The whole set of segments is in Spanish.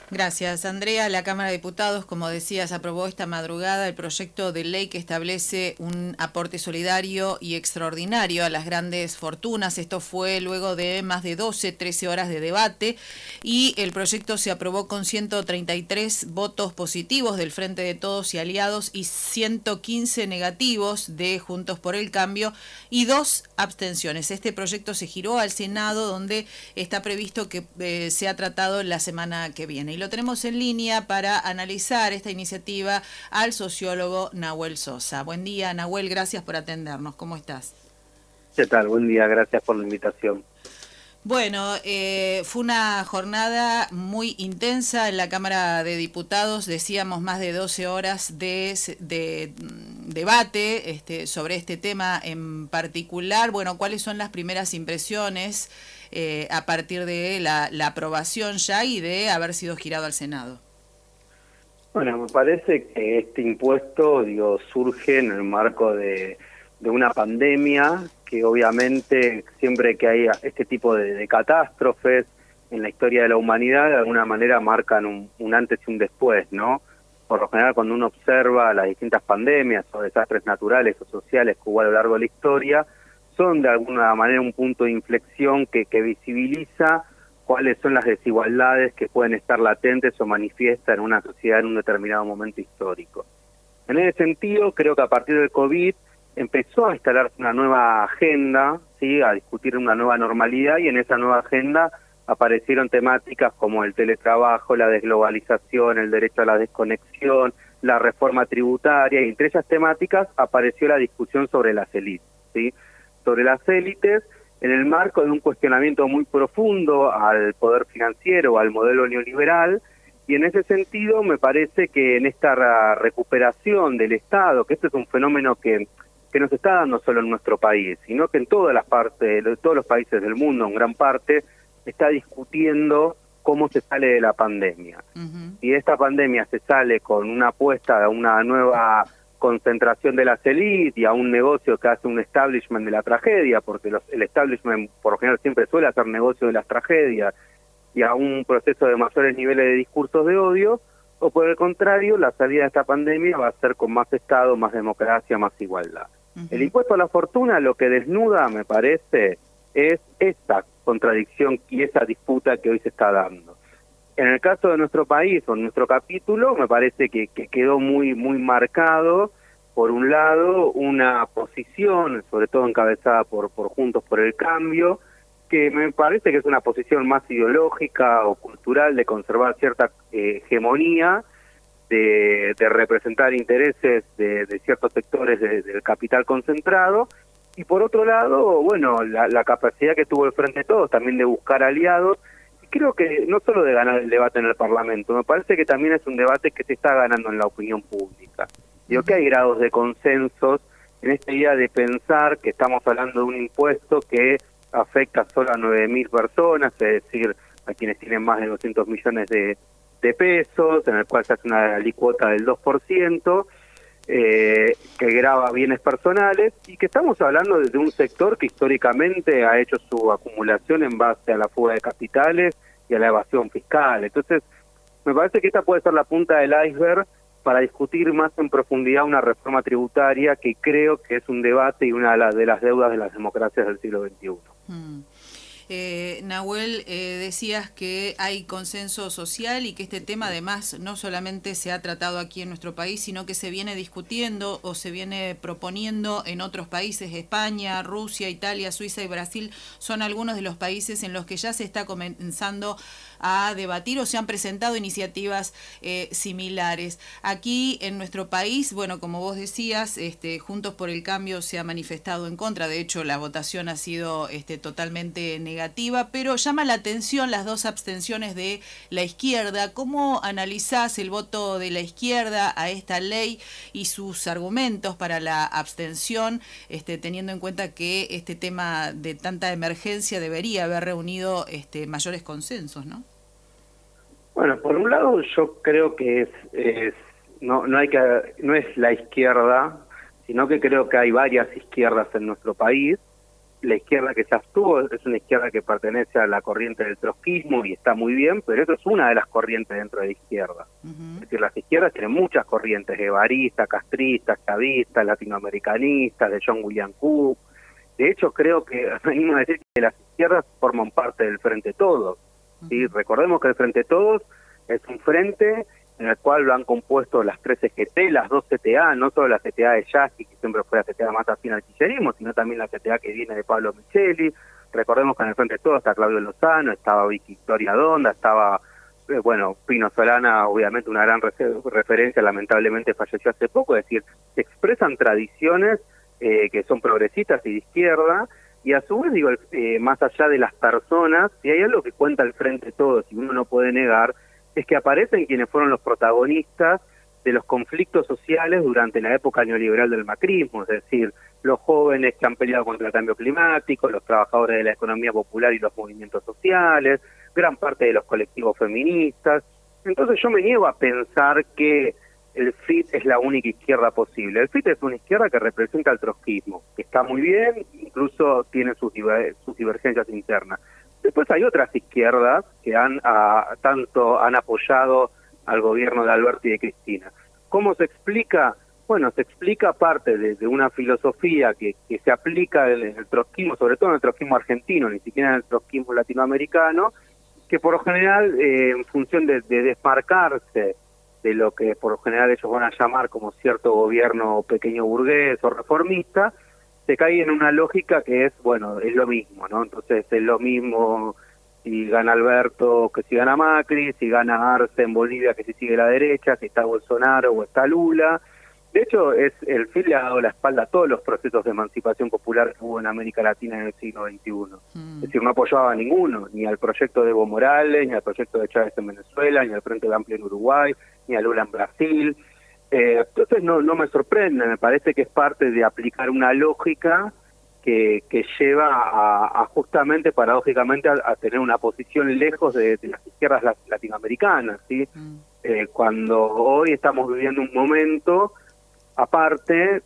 Gracias, Andrea. La Cámara de Diputados, como decías, aprobó esta madrugada el proyecto de ley que establece un aporte solidario y extraordinario a las grandes fortunas. Esto fue luego de más de 13 horas de debate y el proyecto se aprobó con 133 votos positivos del Frente de Todos y Aliados y 115 negativos de Juntos por el Cambio y 2 abstenciones. Este proyecto se giró al Senado, donde está previsto que sea tratado la semana que viene. Y lo tenemos en línea para analizar esta iniciativa al sociólogo Nahuel Sosa. Buen día, Nahuel, gracias por atendernos. ¿Cómo estás? ¿Qué tal? Buen día, gracias por la invitación. Bueno, fue una jornada muy intensa en la Cámara de Diputados, decíamos más de 12 horas de debate sobre este tema en particular. Bueno, ¿cuáles son las primeras impresiones a partir de la aprobación ya y de haber sido girado al Senado? Bueno, me parece que este impuesto, surge en el marco de una pandemia que obviamente siempre que hay este tipo de catástrofes en la historia de la humanidad, de alguna manera marcan un antes y un después, ¿no? Por lo general, cuando uno observa las distintas pandemias o desastres naturales o sociales que hubo a lo largo de la historia, son de alguna manera un punto de inflexión que visibiliza cuáles son las desigualdades que pueden estar latentes o manifiestas en una sociedad en un determinado momento histórico. En ese sentido, creo que a partir del COVID empezó a instalarse una nueva agenda, ¿sí?, a discutir una nueva normalidad, y en esa nueva agenda aparecieron temáticas como el teletrabajo, la desglobalización, el derecho a la desconexión, la reforma tributaria, y entre esas temáticas apareció la discusión sobre las élites, ¿sí?, sobre las élites, en el marco de un cuestionamiento muy profundo al poder financiero, al modelo neoliberal, y en ese sentido me parece que en esta recuperación del Estado, que este es un fenómeno que no se está dando solo en nuestro país, sino que en todas las partes, todos los países del mundo, en gran parte, está discutiendo cómo se sale de la pandemia. Y de esta pandemia se sale con una apuesta a una nueva concentración de las élites y a un negocio que hace un establishment de la tragedia, porque el establishment por lo general siempre suele hacer negocio de las tragedias, y a un proceso de mayores niveles de discursos de odio, o por el contrario, la salida de esta pandemia va a ser con más Estado, más democracia, más igualdad. El impuesto a la fortuna lo que desnuda, me parece, es esta contradicción y esa disputa que hoy se está dando. En el caso de nuestro país o en nuestro capítulo, me parece que quedó muy marcado, por un lado, una posición, sobre todo encabezada por Juntos por el Cambio, que me parece que es una posición más ideológica o cultural de conservar cierta hegemonía, de representar intereses de ciertos sectores del capital concentrado, y por otro lado, bueno, la capacidad que tuvo el Frente de Todos también de buscar aliados. Creo que no solo de ganar el debate en el Parlamento, me parece que también es un debate que se está ganando en la opinión pública. Digo que hay grados de consensos en esta idea de pensar que estamos hablando de un impuesto que afecta solo a 9.000 personas, es decir, a quienes tienen más de 200 millones de pesos, en el cual se hace una alícuota del 2%, que grava bienes personales, y que estamos hablando de un sector que históricamente ha hecho su acumulación en base a la fuga de capitales y a la evasión fiscal. Entonces, me parece que esta puede ser la punta del iceberg para discutir más en profundidad una reforma tributaria que creo que es un debate y una de las deudas de las democracias del siglo XXI. Nahuel, decías que hay consenso social y que este tema además no solamente se ha tratado aquí en nuestro país, sino que se viene discutiendo o se viene proponiendo en otros países. España, Rusia, Italia, Suiza y Brasil son algunos de los países en los que ya se está comenzando a debatir o se han presentado iniciativas similares. Aquí en nuestro país, bueno, como vos decías, Juntos por el Cambio se ha manifestado en contra. De hecho, la votación ha sido totalmente negativa, pero llama la atención las 2 abstenciones de la izquierda. ¿Cómo analizás el voto de la izquierda a esta ley y sus argumentos para la abstención, teniendo en cuenta que este tema de tanta emergencia debería haber reunido mayores consensos, ¿no? Bueno, por un lado yo creo que no es la izquierda, sino que creo que hay varias izquierdas en nuestro país, la izquierda que se abstuvo es una izquierda que pertenece a la corriente del trotskismo y está muy bien, pero eso es una de las corrientes dentro de la izquierda. Es decir, las izquierdas tienen muchas corrientes, guevaristas, castristas, chavistas, latinoamericanistas, de John William Cook. De hecho, creo que venimos a decir que las izquierdas forman parte del Frente Todos. ¿Sí? Recordemos que el Frente Todos es un frente en el cual lo han compuesto las 3 CGT, las 2 CTA, no solo la CTA de Yasky, que siempre fue la CTA más afín al kirchnerismo, sino también la CTA que viene de Pablo Micheli. Recordemos que en el Frente Todos está Claudio Lozano, estaba Victoria Donda, estaba, Pino Solana, obviamente una gran referencia, lamentablemente falleció hace poco. Es decir, se expresan tradiciones que son progresistas y de izquierda, y a su vez, más allá de las personas, si hay algo que cuenta el Frente Todos y uno no puede negar, es que aparecen quienes fueron los protagonistas de los conflictos sociales durante la época neoliberal del macrismo, es decir, los jóvenes que han peleado contra el cambio climático, los trabajadores de la economía popular y los movimientos sociales, gran parte de los colectivos feministas. Entonces yo me niego a pensar que el FIT es la única izquierda posible. El FIT es una izquierda que representa el trotskismo, que está muy bien, incluso tiene sus divergencias internas. Después hay otras izquierdas que tanto han apoyado al gobierno de Alberto y de Cristina. ¿Cómo se explica? Bueno, se explica parte de una filosofía que se aplica en el trotskismo, sobre todo en el trotskismo argentino, ni siquiera en el trotskismo latinoamericano, que por lo general, en función de desmarcarse de lo que por lo general ellos van a llamar como cierto gobierno pequeño burgués o reformista, se cae en una lógica que es, es lo mismo, ¿no? Entonces es lo mismo si gana Alberto que si gana Macri, si gana Arce en Bolivia que si sigue la derecha, si está Bolsonaro o está Lula. De hecho, el FIT le ha dado la espalda a todos los procesos de emancipación popular que hubo en América Latina en el siglo XXI. Es decir, no apoyaba a ninguno, ni al proyecto de Evo Morales, ni al proyecto de Chávez en Venezuela, ni al Frente Amplio en Uruguay, ni a Lula en Brasil. Entonces no me sorprende, me parece que es parte de aplicar una lógica que lleva a justamente, paradójicamente, a tener una posición lejos de las izquierdas latinoamericanas, ¿sí? Cuando hoy estamos viviendo un momento, aparte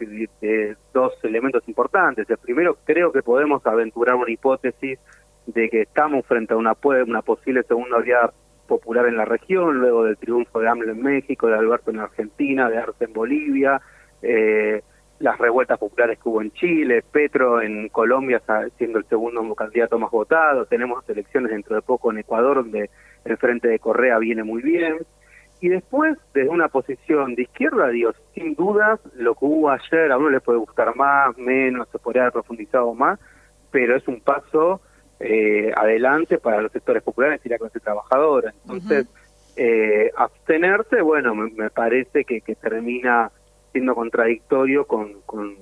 de 2 elementos importantes. El primero, creo que podemos aventurar una hipótesis de que estamos frente a una posible segunda oleada popular en la región, luego del triunfo de AMLO en México, de Alberto en Argentina, de Arce en Bolivia, las revueltas populares que hubo en Chile, Petro en Colombia siendo el segundo candidato más votado, tenemos elecciones dentro de poco en Ecuador, donde el Frente de Correa viene muy bien, y después, desde una posición de izquierda, sin dudas, lo que hubo ayer, a uno le puede gustar más, menos, se podría haber profundizado más, pero es un paso adelante para los sectores populares y la clase trabajadora. Entonces, abstenerse, me parece que termina siendo contradictorio con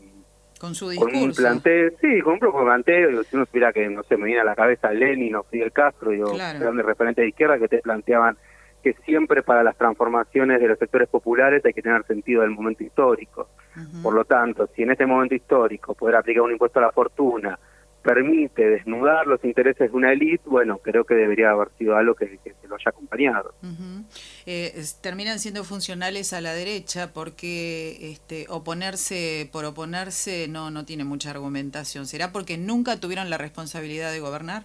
su discurso. Un planteo, con un propio planteo. Si uno supiera que, me viene a la cabeza Lenin o Fidel Castro, grandes referentes de izquierda que te planteaban que siempre para las transformaciones de los sectores populares hay que tener sentido del momento histórico. Por lo tanto, si en este momento histórico poder aplicar un impuesto a la fortuna permite desnudar los intereses de una élite, creo que debería haber sido algo que se lo haya acompañado. Terminan siendo funcionales a la derecha porque oponerse por oponerse no tiene mucha argumentación. ¿Será porque nunca tuvieron la responsabilidad de gobernar?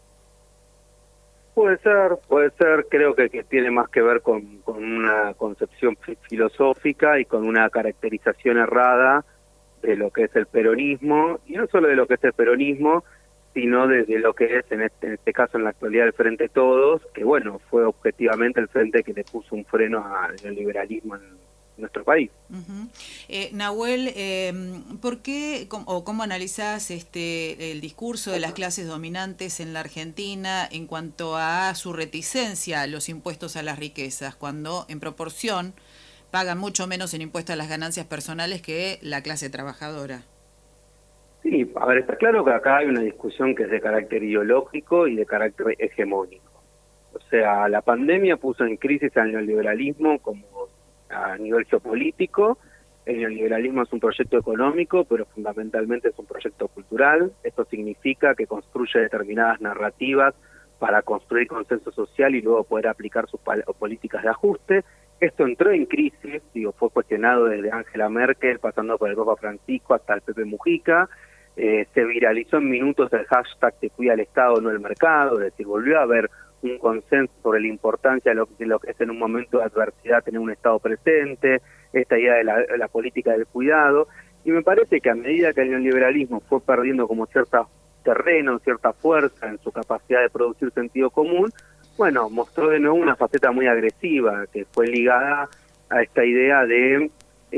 Puede ser, creo que tiene más que ver con una concepción filosófica y con una caracterización errada de lo que es el peronismo, y no solo de lo que es el peronismo, sino de lo que es en este caso en la actualidad el Frente Todos, que fue objetivamente el frente que le puso un freno al neoliberalismo en nuestro país. Nahuel, ¿por qué o cómo analizás el discurso de las clases dominantes en la Argentina en cuanto a su reticencia a los impuestos a las riquezas, cuando en proporción pagan mucho menos en impuestos a las ganancias personales que la clase trabajadora? Sí, a ver, está claro que acá hay una discusión que es de carácter ideológico y de carácter hegemónico. O sea, la pandemia puso en crisis al neoliberalismo como a nivel geopolítico. El neoliberalismo es un proyecto económico, pero fundamentalmente es un proyecto cultural. Esto significa que construye determinadas narrativas para construir consenso social y luego poder aplicar sus políticas de ajuste. Esto entró en crisis, fue cuestionado desde Angela Merkel, pasando por el Papa Francisco hasta el Pepe Mujica. se viralizó en minutos el hashtag "te cuida el Estado, no el mercado", es decir, volvió a haber un consenso sobre la importancia de lo que es en un momento de adversidad tener un Estado presente, esta idea de la política del cuidado, y me parece que a medida que el neoliberalismo fue perdiendo como cierta terreno, cierta fuerza en su capacidad de producir sentido común, bueno, mostró de nuevo una faceta muy agresiva, que fue ligada a esta idea de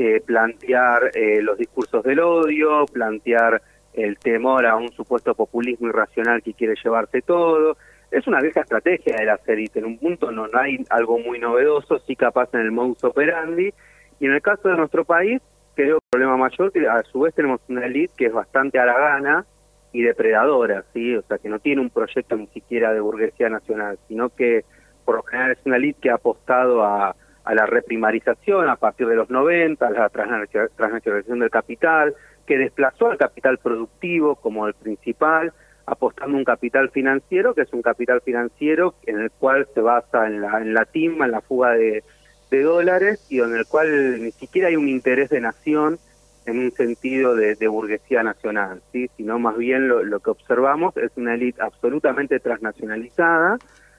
plantear los discursos del odio, plantear el temor a un supuesto populismo irracional que quiere llevarse todo. Es una vieja estrategia de las élites, en un punto no hay algo muy novedoso, sí capaz en el modus operandi, y en el caso de nuestro país, creo que el problema mayor que a su vez tenemos una élite que es bastante haragana y depredadora, ¿sí? O sea, que no tiene un proyecto ni siquiera de burguesía nacional, sino que por lo general es una élite que ha apostado a la reprimarización a partir de los 90, a la transnacionalización del capital, que desplazó al capital productivo como el principal, apostando un capital financiero, que es un capital financiero en el cual se basa en la timba, en la fuga de dólares, y en el cual ni siquiera hay un interés de nación en un sentido de burguesía nacional, ¿sí? Sino más bien lo que observamos es una élite absolutamente transnacionalizada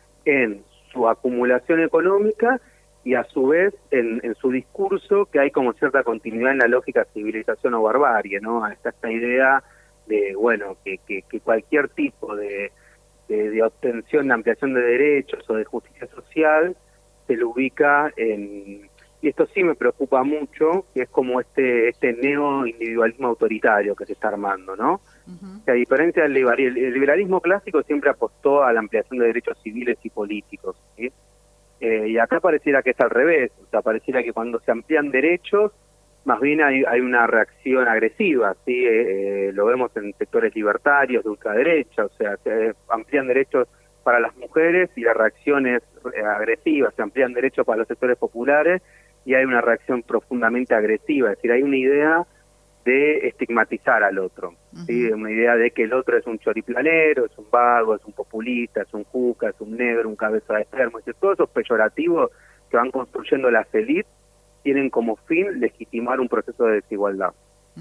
en su acumulación económica y a su vez en su discurso, que hay como cierta continuidad en la lógica civilización o barbarie, ¿no? Esta idea de, bueno, que cualquier tipo de obtención, de ampliación de derechos o de justicia social se lo ubica en, y esto sí me preocupa mucho, que es como este neo-individualismo autoritario que se está armando, ¿no? Que a diferencia del liberalismo clásico siempre apostó a la ampliación de derechos civiles y políticos, ¿sí? Y acá pareciera que es al revés, o sea, pareciera que cuando se amplían derechos, más bien hay una reacción agresiva, ¿sí? Lo vemos en sectores libertarios de ultraderecha, o sea, se amplían derechos para las mujeres y la reacción es agresiva, se amplían derechos para los sectores populares y hay una reacción profundamente agresiva, es decir, hay una idea de estigmatizar al otro, ¿sí? Una idea de que el otro es un choriplanero, es un vago, es un populista, es un juca, es un negro, un cabeza de enfermo, es decir, todos esos peyorativos que van construyendo las élites tienen como fin legitimar un proceso de desigualdad.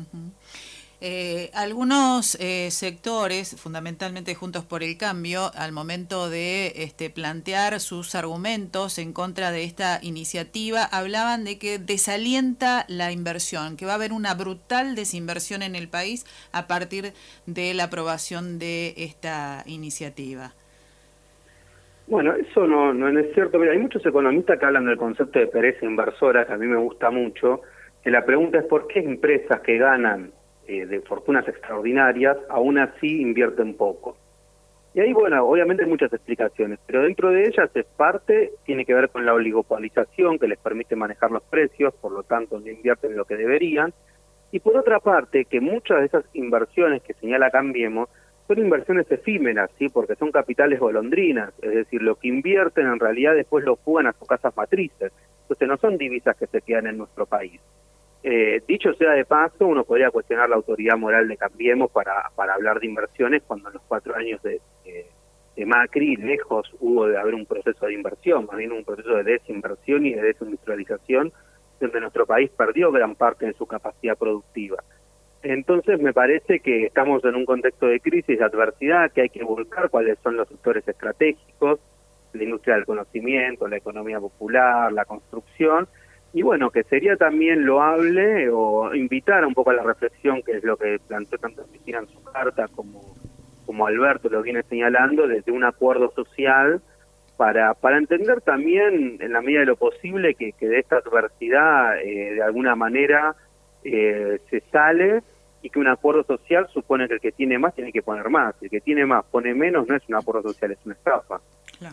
Algunos sectores, fundamentalmente Juntos por el Cambio, al momento de plantear sus argumentos en contra de esta iniciativa, hablaban de que desalienta la inversión, que va a haber una brutal desinversión en el país a partir de la aprobación de esta iniciativa. Bueno, eso no es cierto. Mira, hay muchos economistas que hablan del concepto de pereza inversora, que a mí me gusta mucho, que la pregunta es por qué empresas que ganan de fortunas extraordinarias, aún así invierten poco. Y ahí, bueno, obviamente hay muchas explicaciones, pero dentro de ellas es parte, tiene que ver con la oligopolización que les permite manejar los precios, por lo tanto no invierten lo que deberían, y por otra parte, que muchas de esas inversiones que señala Cambiemos son inversiones efímeras, ¿sí? Porque son capitales golondrinas, es decir, lo que invierten en realidad después lo fugan a sus casas matrices, entonces no son divisas que se quedan en nuestro país. Dicho sea de paso, uno podría cuestionar la autoridad moral de Cambiemos para hablar de inversiones cuando en los 4 años de Macri lejos hubo de haber un proceso de inversión, más bien un proceso de desinversión y de desindustrialización, donde nuestro país perdió gran parte de su capacidad productiva. Entonces me parece que estamos en un contexto de crisis, de adversidad, que hay que buscar cuáles son los sectores estratégicos, la industria del conocimiento, la economía popular, la construcción, y bueno, que sería también loable o invitar un poco a la reflexión, que es lo que planteó tanto Cristina en su carta como Alberto lo viene señalando, desde un acuerdo social para entender también, en la medida de lo posible, que de esta adversidad de alguna manera se sale y que un acuerdo social supone que el que tiene más tiene que poner más. El que tiene más pone menos, no es un acuerdo social, es una estafa. Claro.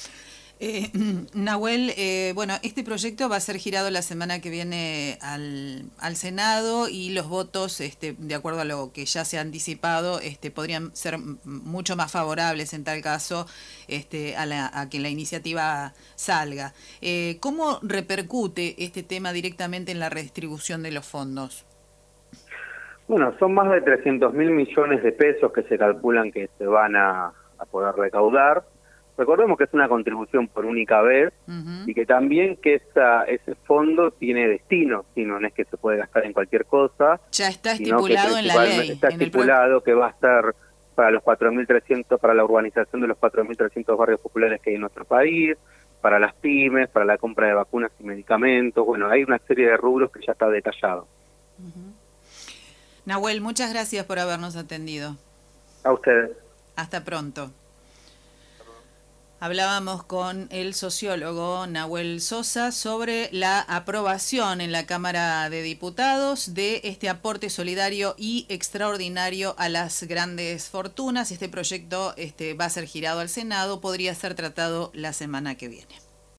Nahuel, bueno, este proyecto va a ser girado la semana que viene al Senado y los votos, de acuerdo a lo que ya se ha anticipado, podrían ser mucho más favorables en tal caso a que la iniciativa salga. ¿Cómo repercute este tema directamente en la redistribución de los fondos? Bueno, son más de 300.000 millones de pesos que se calculan que se van a poder recaudar. Recordemos que es una contribución por única vez y que también que ese fondo tiene destino, no es que se puede gastar en cualquier cosa. Ya está estipulado en la ley. Está estipulado que va a estar para los 4.300, para la urbanización de los 4.300 barrios populares que hay en nuestro país, para las pymes, para la compra de vacunas y medicamentos. Bueno, hay una serie de rubros que ya está detallado. Nahuel, muchas gracias por habernos atendido. A ustedes. Hasta pronto. Hablábamos con el sociólogo Nahuel Sosa sobre la aprobación en la Cámara de Diputados de este aporte solidario y extraordinario a las grandes fortunas. Este proyecto va a ser girado al Senado, podría ser tratado la semana que viene.